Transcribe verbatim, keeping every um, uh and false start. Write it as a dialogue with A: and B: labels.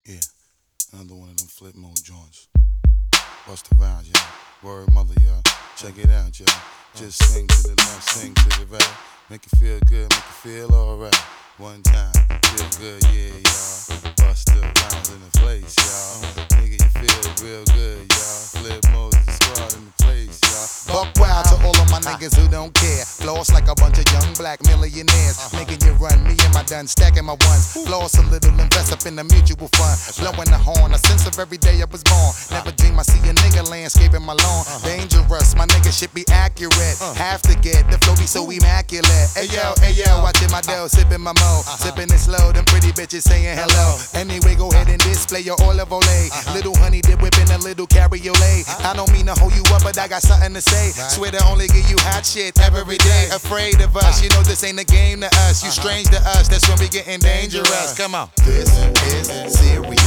A: Yeah, another one of them flip mode joints. Bust around, y'all. Word mother, y'all. Check it out, y'all. Just swing to the left, swing to the right. Make it feel good, make it feel alright. One time, feel good, yeah, y'all. Bust the rounds in the place, y'all. Nigga, you feel real good, y'all. Flip mode, the squad in the place, y'all.
B: Buck wild to all of my niggas who don't care. Floss like a bunch of young black millionaires. Making you run, me and my done stacking my ones. Floss a little, invest up in the mutual fund. Blowing the horn, a sense of every day I was born. Never dream I see a nigga landscaping my lawn. Dangerous, my nigga should be accurate. Have to get the flow be so immaculate. Hey yo, hey yo, watching my dough, sipping my mo. Sipping it slow, them pretty bitches saying hello. Anyway, go ahead and display your olive oil. Little honey dip whipping a little cabriolet. I don't mean to hold you up, but I got something to say. Swear to only give you hot shit every day. Afraid of us, you know this ain't a game to us. You strange to us, that's when we getting dangerous. Come on. This is serious.